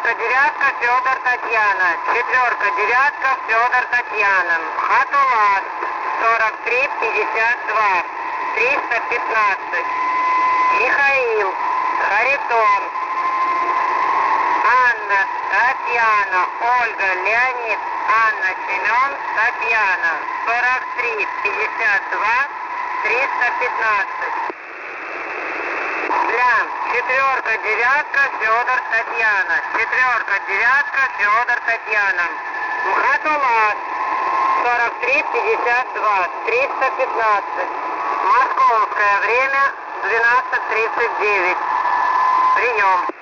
девятка, Федор, Татьяна. Четверка, девятка, Федор, Татьяна. Хатулас 43-52, 315. Михаил, Харитон, Анна, Татьяна, Ольга, Леонид, Анна, Семен, Татьяна. 43-52, 315. Для четверка, девятка, Федор, Татьяна. Четверка, девятка, Федор, Татьяна. Мхатулас 43-52, 315. Московское время 12:39. Прием.